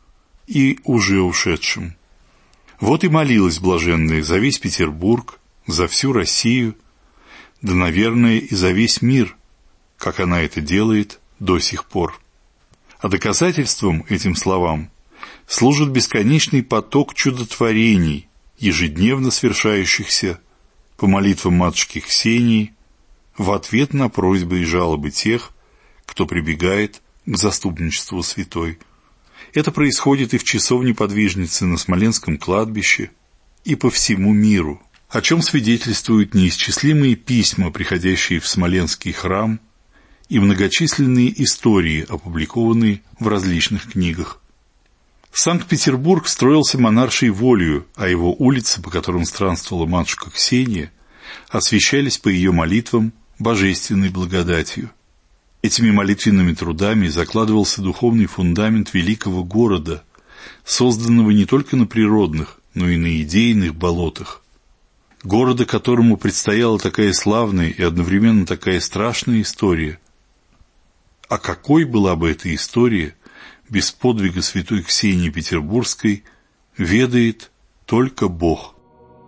[SPEAKER 2] и уже ушедшим. Вот и молилась блаженная за весь Петербург, за всю Россию, да, наверное, и за весь мир, как она это делает до сих пор. А доказательством этим словам служит бесконечный поток чудотворений, ежедневно свершающихся по молитвам матушки Ксении в ответ на просьбы и жалобы тех, кто прибегает к заступничеству святой. Это происходит и в часовне подвижницы на Смоленском кладбище, и по всему миру, о чем свидетельствуют неисчислимые письма, приходящие в Смоленский храм, и многочисленные истории, опубликованные в различных книгах. Санкт-Петербург строился монаршей волею, а его улицы, по которым странствовала матушка Ксения, освящались по ее молитвам божественной благодатью. Этими молитвенными трудами закладывался духовный фундамент великого города, созданного не только на природных, но и на идейных болотах. Города, которому предстояла такая славная и одновременно такая страшная история. А какой была бы эта история без подвига святой Ксении Петербургской, ведает только Бог.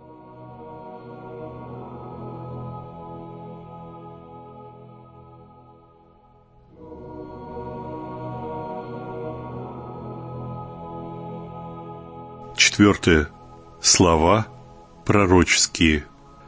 [SPEAKER 2] Четвертое. Слова пророческие.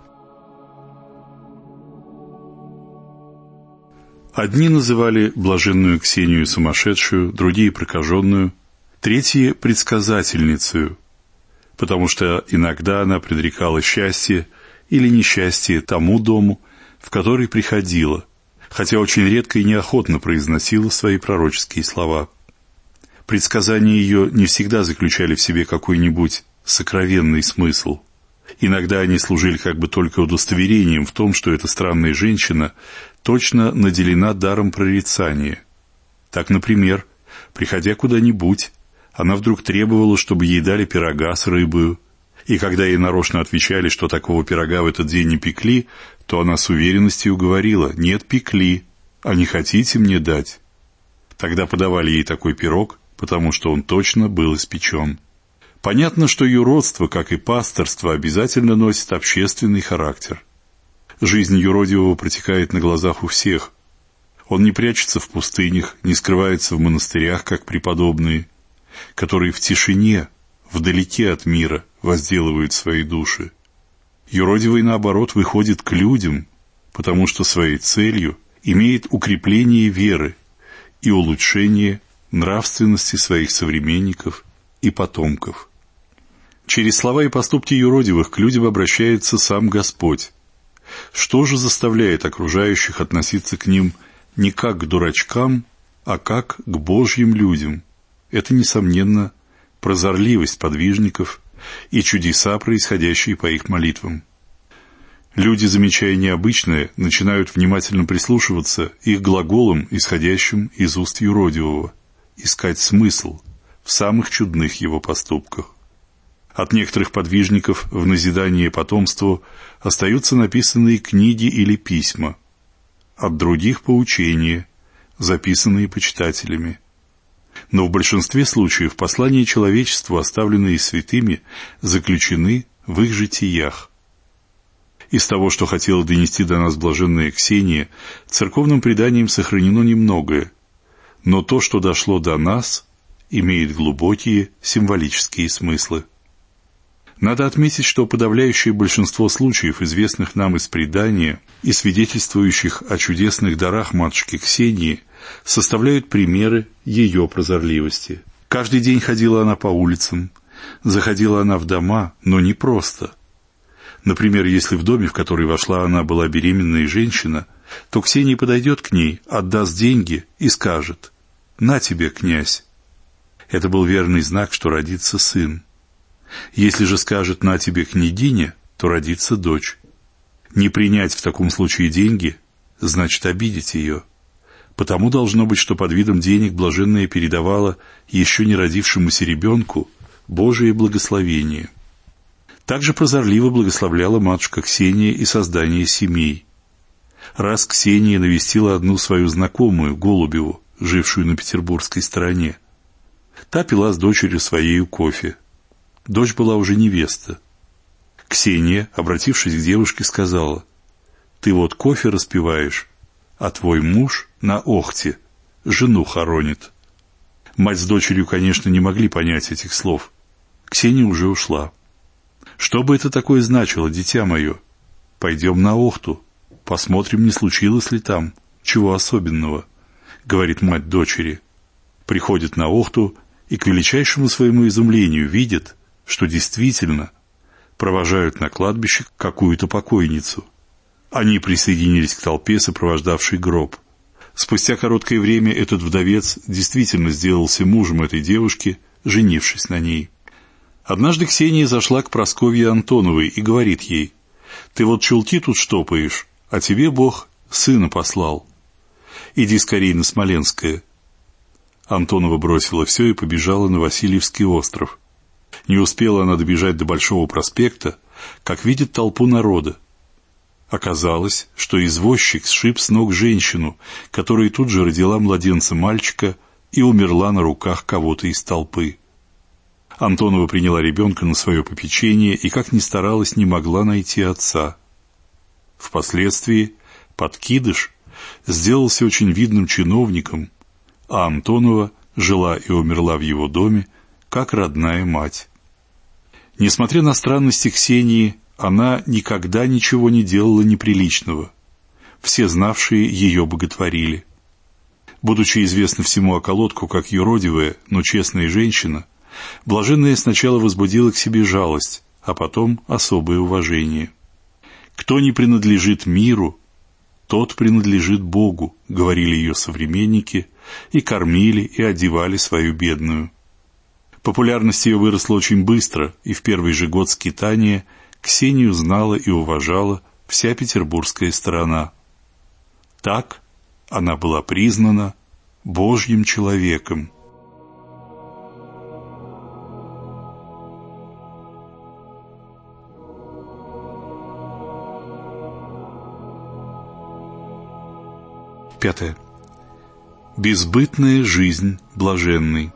[SPEAKER 2] Одни называли блаженную Ксению сумасшедшую, другие прокаженную, третьи предсказательницею, потому что иногда она предрекала счастье или несчастье тому дому, в который приходила, хотя очень редко и неохотно произносила свои пророческие слова. Предсказания ее не всегда заключали в себе какой-нибудь сокровенный смысл. Иногда они служили как бы только удостоверением в том, что эта странная женщина точно наделена даром прорицания. Так, например, приходя куда-нибудь, она вдруг требовала, чтобы ей дали пирога с рыбою, и когда ей нарочно отвечали, что такого пирога в этот день не пекли, то она с уверенностью говорила: «Нет, пекли, а не хотите мне дать?» Тогда подавали ей такой пирог, потому что он точно был испечен. Понятно, что юродство, как и пасторство, обязательно носит общественный характер. Жизнь юродивого протекает на глазах у всех. Он не прячется в пустынях, не скрывается в монастырях, как преподобные, которые в тишине, вдалеке от мира, возделывают свои души. Юродивый, наоборот, выходит к людям, потому что своей целью имеет укрепление веры и улучшение нравственности своих современников и потомков. Через слова и поступки юродивых к людям обращается сам Господь. Что же заставляет окружающих относиться к ним не как к дурачкам, а как к Божьим людям? Это, несомненно, прозорливость подвижников и чудеса, происходящие по их молитвам. Люди, замечая необычное, начинают внимательно прислушиваться их глаголам, исходящим из уст юродивого, искать смысл в самых чудных его поступках. От некоторых подвижников в назидание потомству остаются написанные книги или письма, от других поучения, записанные почитателями. Но в большинстве случаев послания человечеству, оставленные святыми, заключены в их житиях. Из того, что хотела донести до нас блаженная Ксения, церковным преданием сохранено немногое, но то, что дошло до нас, имеет глубокие символические смыслы. Надо отметить, что подавляющее большинство случаев, известных нам из предания и свидетельствующих о чудесных дарах матушки Ксении, составляют примеры ее прозорливости. Каждый день ходила она по улицам, заходила она в дома, но не просто. Например, если в доме, в который вошла она, была беременная женщина, то Ксения подойдет к ней, отдаст деньги и скажет: «На тебе, князь». Это был верный знак, что родится сын. Если же скажет: «На тебе, княгиня», то родится дочь. Не принять в таком случае деньги значит обидеть ее. Потому должно быть, что под видом денег блаженная передавала еще не родившемуся ребенку Божие благословение. Также прозорливо благословляла матушка Ксения и создание семей. Раз Ксения навестила одну свою знакомую, Голубеву, жившую на петербургской стороне. Та пила с дочерью своею кофе. Дочь была уже невеста. Ксения, обратившись к девушке, сказала: «Ты вот кофе распиваешь, а твой муж на Охте жену хоронит». Мать с дочерью, конечно, не могли понять этих слов. Ксения уже ушла. «Что бы это такое значило, дитя мое? Пойдем на Охту, посмотрим, не случилось ли там чего особенного», — говорит мать дочери. Приходит на Охту и к величайшему своему изумлению видит, что действительно провожают на кладбище какую-то покойницу. Они присоединились к толпе, сопровождавшей гроб. Спустя короткое время этот вдовец действительно сделался мужем этой девушки, женившись на ней. Однажды Ксения зашла к Прасковье Антоновой и говорит ей: «Ты вот чулки тут штопаешь, а тебе Бог сына послал. Иди скорей на Смоленское». Антонова бросила все и побежала на Васильевский остров. Не успела она добежать до Большого проспекта, как видит толпу народа. Оказалось, что извозчик сшиб с ног женщину, которая тут же родила младенца-мальчика и умерла на руках кого-то из толпы. Антонова приняла ребенка на свое попечение и, как ни старалась, не могла найти отца. Впоследствии подкидыш сделался очень видным чиновником, а Антонова жила и умерла в его доме, как родная мать. Несмотря на странности Ксении, она никогда ничего не делала неприличного. Все знавшие ее боготворили. Будучи известна всему околотку как юродивая, но честная женщина, блаженная сначала возбудила к себе жалость, а потом особое уважение. «Кто не принадлежит миру, тот принадлежит Богу», — говорили ее современники, и кормили и одевали свою бедную. Популярность ее выросла очень быстро, и в первый же год скитания Ксению знала и уважала вся петербургская сторона. Так она была признана Божьим человеком. Пятое. Безбытная жизнь блаженной.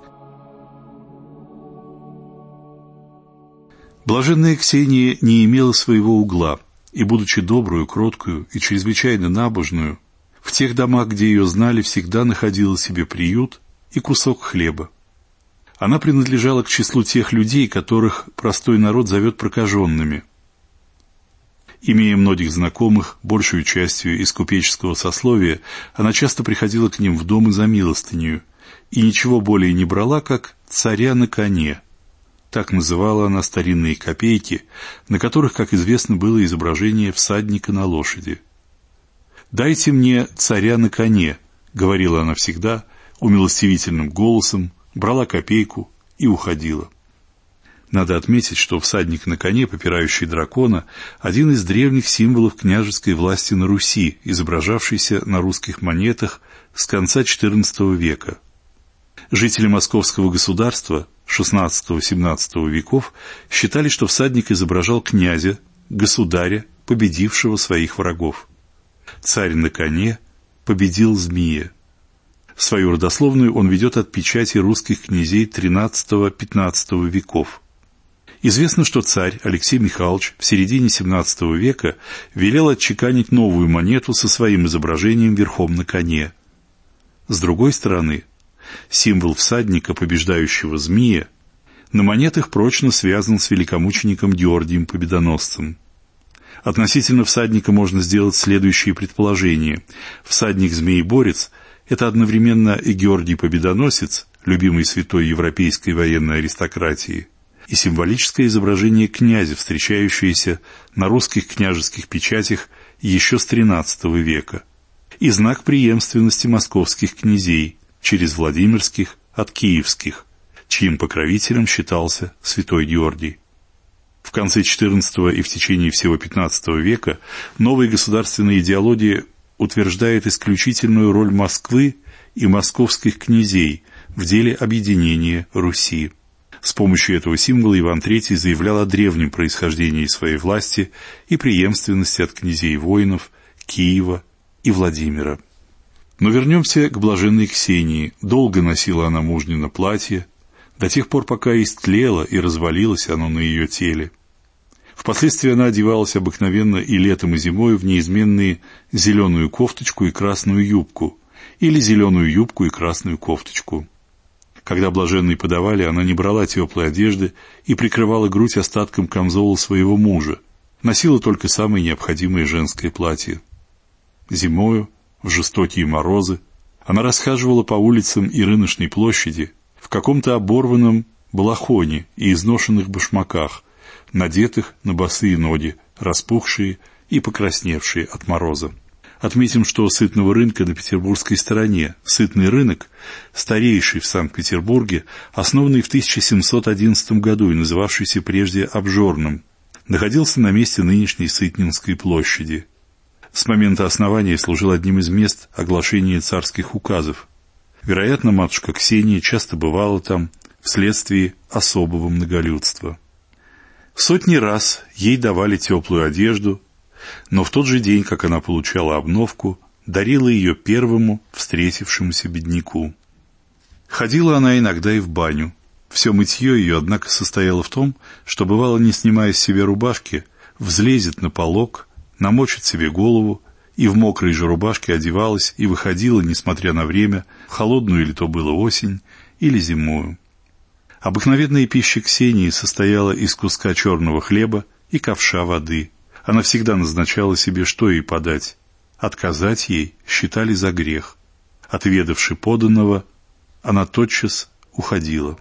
[SPEAKER 2] Блаженная Ксения не имела своего угла, и, будучи добрую, кроткую и чрезвычайно набожную, в тех домах, где ее знали, всегда находила себе приют и кусок хлеба. Она принадлежала к числу тех людей, которых простой народ зовет прокаженными. Имея многих знакомых, большую частью из купеческого сословия, она часто приходила к ним в дом и за милостынею, и ничего более не брала, как царя на коне. Так называла она старинные копейки, на которых, как известно, было изображение всадника на лошади. «Дайте мне царя на коне», — говорила она всегда, умилостивительным голосом, брала копейку и уходила. Надо отметить, что всадник на коне, попирающий дракона, один из древних символов княжеской власти на Руси, изображавшийся на русских монетах с конца четырнадцатого века. Жители Московского государства шестнадцатого-семнадцатого веков считали, что всадник изображал князя, государя, победившего своих врагов. Царь на коне победил змея. Свою родословную он ведет от печати русских князей тринадцатого-пятнадцатого веков. Известно, что царь Алексей Михайлович в середине семнадцатого века велел отчеканить новую монету со своим изображением верхом на коне. С другой стороны, символ всадника, побеждающего змея, на монетах прочно связан с великомучеником Георгием Победоносцем. Относительно всадника можно сделать следующие предположения. Всадник-змееборец — это одновременно и Георгий Победоносец, любимый святой европейской военной аристократии, и символическое изображение князя, встречающееся на русских княжеских печатях еще с тринадцатого века, и знак преемственности московских князей через Владимирских от киевских, чьим покровителем считался святой Георгий. В конце четырнадцатого и в течение всего пятнадцатого века новая государственная идеология утверждает исключительную роль Москвы и московских князей в деле объединения Руси. С помощью этого символа Иван третий заявлял о древнем происхождении своей власти и преемственности от князей-воинов Киева и Владимира. Но вернемся к блаженной Ксении. Долго носила она мужнино платье, до тех пор, пока истлело и развалилось оно на ее теле. Впоследствии она одевалась обыкновенно и летом, и зимой в неизменные зеленую кофточку и красную юбку, или зеленую юбку и красную кофточку. Когда блаженной подавали, она не брала теплой одежды и прикрывала грудь остатком камзола своего мужа, носила только самое необходимое женское платье. Зимою, в жестокие морозы, она расхаживала по улицам и рыночной площади в каком-то оборванном балахоне и изношенных башмаках, надетых на босые ноги, распухшие и покрасневшие от мороза. Отметим, что сытного рынка на петербургской стороне, сытный рынок, старейший в Санкт-Петербурге, основанный в тысяча семьсот одиннадцатом году и называвшийся прежде Обжорным, находился на месте нынешней Сытнинской площади. С момента основания служил одним из мест оглашения царских указов. Вероятно, матушка Ксения часто бывала там вследствие особого многолюдства. Сотни раз ей давали теплую одежду, но в тот же день, как она получала обновку, дарила ее первому встретившемуся бедняку. Ходила она иногда и в баню. Все мытье ее, однако, состояло в том, что, бывало, не снимая с себя рубашки, взлезет на полог, намочит себе голову и в мокрой же рубашке одевалась и выходила, несмотря на время, холодную или то было осень, или зимою. Обыкновенная пища Ксении состояла из куска черного хлеба и ковша воды. Она всегда назначала себе, что ей подать. Отказать ей считали за грех. Отведавши поданного, она тотчас уходила.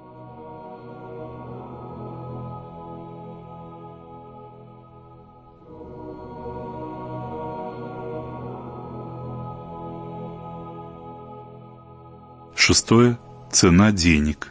[SPEAKER 2] Шестое. Цена денег.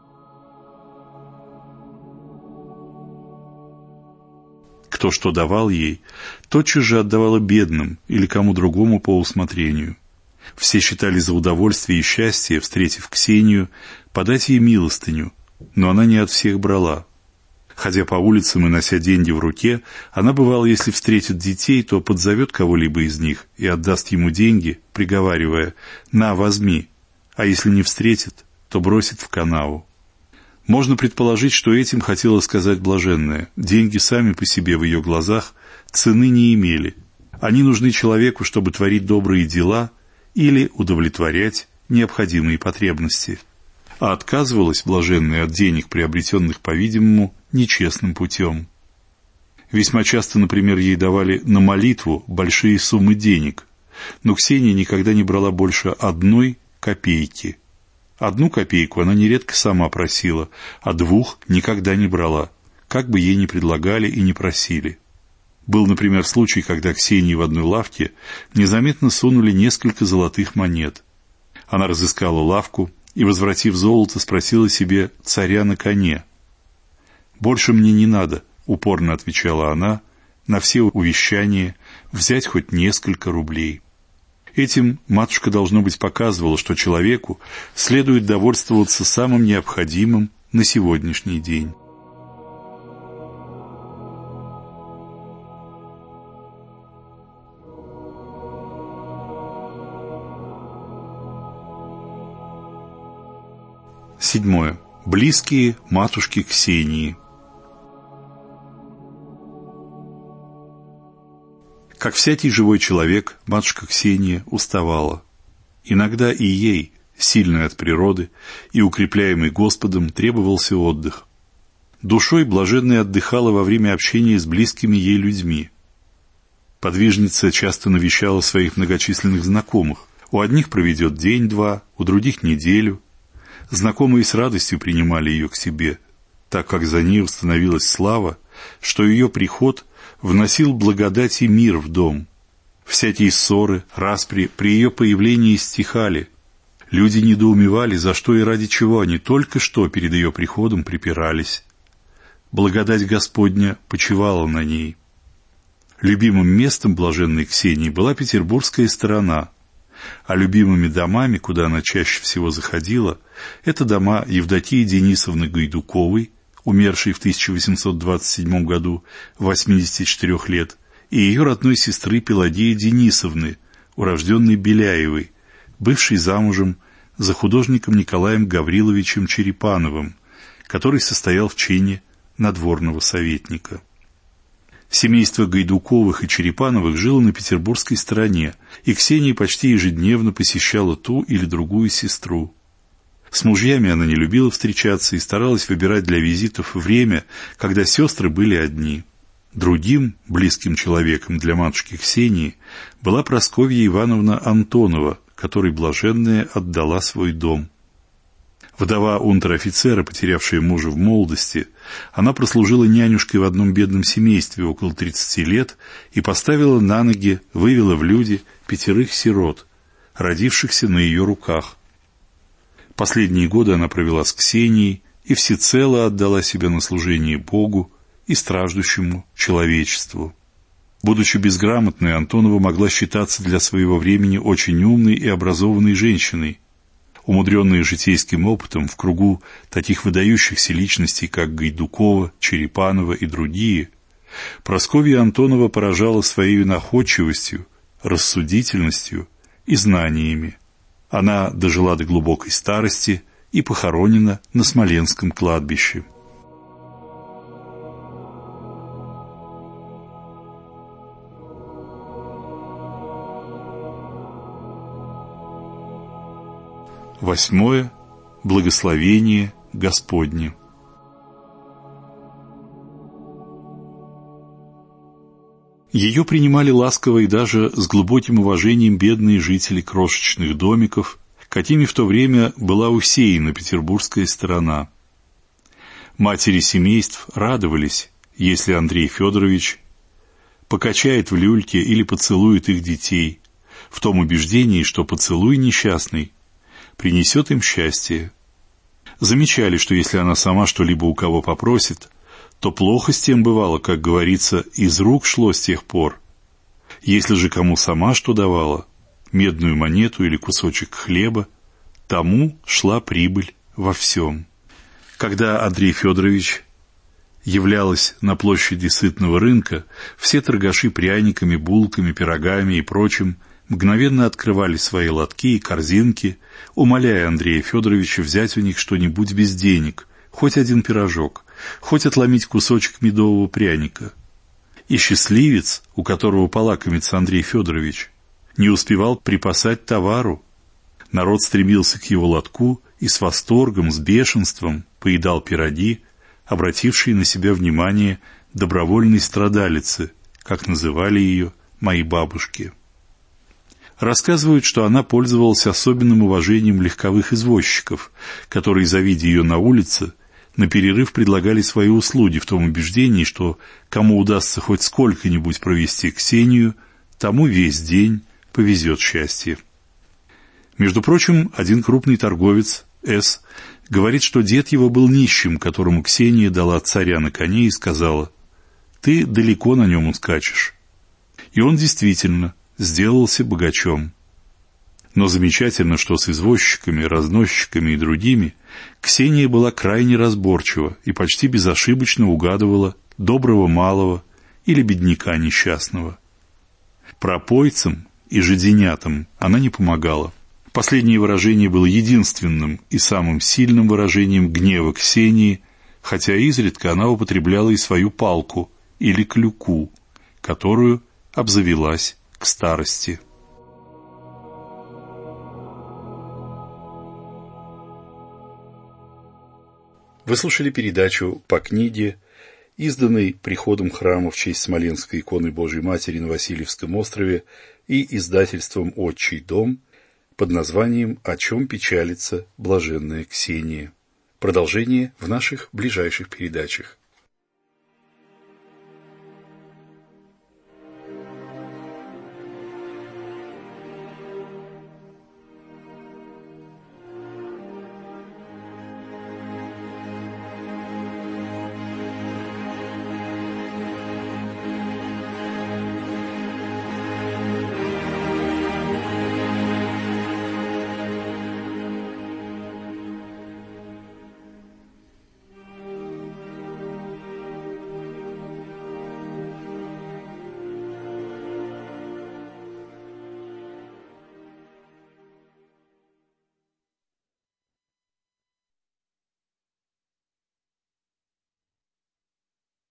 [SPEAKER 2] Кто что давал ей, тотчас же отдавала бедным или кому другому по усмотрению. Все считали за удовольствие и счастье, встретив Ксению, подать ей милостыню, но она не от всех брала. Ходя по улицам и нося деньги в руке, она, бывало, если встретит детей, то подзовет кого-либо из них и отдаст ему деньги, приговаривая: «На, возьми», а если не встретит, то бросит в канаву. Можно предположить, что этим хотела сказать блаженная. Деньги сами по себе в ее глазах цены не имели. Они нужны человеку, чтобы творить добрые дела или удовлетворять необходимые потребности. А отказывалась блаженная от денег, приобретенных, по-видимому, нечестным путем. Весьма часто, например, ей давали на молитву большие суммы денег, но Ксения никогда не брала больше одной копейки. Одну копейку она нередко сама просила, а двух никогда не брала, как бы ей ни предлагали и не просили. Был, например, случай, когда Ксении в одной лавке незаметно сунули несколько золотых монет. Она разыскала лавку и, возвратив золото, спросила себе царя на коне. «Больше мне не надо», — упорно отвечала она, на все увещания взять хоть несколько рублей. Этим матушка, должно быть, показывала, что человеку следует довольствоваться самым необходимым на сегодняшний день. Седьмое. Близкие матушки Ксении. Как всякий живой человек, матушка Ксения уставала. Иногда и ей, сильной от природы и укрепляемой Господом, требовался отдых. Душой блаженная отдыхала во время общения с близкими ей людьми. Подвижница часто навещала своих многочисленных знакомых. У одних проведет день-два, у других неделю. Знакомые с радостью принимали ее к себе, так как за ней установилась слава, что ее приход вносил благодать и мир в дом. Всякие ссоры, распри при ее появлении стихали. Люди недоумевали, за что и ради чего они только что перед ее приходом припирались. Благодать Господня почивала на ней. Любимым местом блаженной Ксении была петербургская сторона, а любимыми домами, куда она чаще всего заходила, это дома Евдокии Денисовны Гайдуковой, умершей в тысяча восемьсот двадцать седьмом году, восьмидесяти четырёх лет, и ее родной сестры Пелагеи Денисовны, урожденной Беляевой, бывшей замужем за художником Николаем Гавриловичем Черепановым, который состоял в чине надворного советника. Семейство Гайдуковых и Черепановых жило на петербургской стороне, и Ксения почти ежедневно посещала ту или другую сестру. С мужьями она не любила встречаться и старалась выбирать для визитов время, когда сестры были одни. Другим близким человеком для матушки Ксении была Прасковья Ивановна Антонова, которой блаженная отдала свой дом. Вдова унтер-офицера, потерявшая мужа в молодости, она прослужила нянюшкой в одном бедном семействе около тридцати лет и поставила на ноги, вывела в люди пятерых сирот, родившихся на ее руках. Последние годы она провела с Ксенией и всецело отдала себя на служение Богу и страждущему человечеству. Будучи безграмотной, Антонова могла считаться для своего времени очень умной и образованной женщиной. Умудренная житейским опытом в кругу таких выдающихся личностей, как Гайдукова, Черепанова и другие, Прасковья Антонова поражала своей находчивостью, рассудительностью и знаниями. Она дожила до глубокой старости и похоронена на Смоленском кладбище. Восьмое. Благословение Господне. Ее принимали ласково и даже с глубоким уважением бедные жители крошечных домиков, какими в то время была усеяна петербургская сторона. Матери семейств радовались, если Андрей Федорович покачает в люльке или поцелует их детей, в том убеждении, что поцелуй несчастный принесет им счастье. Замечали, что если она сама что-либо у кого попросит, то плохо с тем бывало, как говорится, из рук шло с тех пор. Если же кому сама что давала, медную монету или кусочек хлеба, тому шла прибыль во всем. Когда Андрей Федорович являлась на площади сытного рынка, все торгаши пряниками, булками, пирогами и прочим мгновенно открывали свои лотки и корзинки, умоляя Андрея Федоровича взять у них что-нибудь без денег, хоть один пирожок, хоть отломить кусочек медового пряника. И счастливец, у которого полакомится Андрей Федорович, не успевал припасать товару. Народ стремился к его лотку и с восторгом, с бешенством поедал пироги, обратившие на себя внимание добровольной страдалицы, как называли ее мои бабушки. Рассказывают, что она пользовалась особенным уважением легковых извозчиков, которые, завидя ее на улице, на перерыв предлагали свои услуги в том убеждении, что кому удастся хоть сколько-нибудь провести Ксению, тому весь день повезет счастье. Между прочим, один крупный торговец, С., говорит, что дед его был нищим, которому Ксения дала царя на коне и сказала: «Ты далеко на нем ускачешь». И он действительно сделался богачом. Но замечательно, что с извозчиками, разносчиками и другими Ксения была крайне разборчива и почти безошибочно угадывала доброго малого или бедняка несчастного. Пропойцам и жиденятам она не помогала. Последнее выражение было единственным и самым сильным выражением гнева Ксении, хотя изредка она употребляла и свою палку или клюку, которую обзавелась к старости. Вы слушали передачу по книге, изданной приходом храма в честь Смоленской иконы Божией Матери на Васильевском острове и издательством «Отчий дом» под названием «О чем печалится блаженная Ксения». Продолжение в наших ближайших передачах.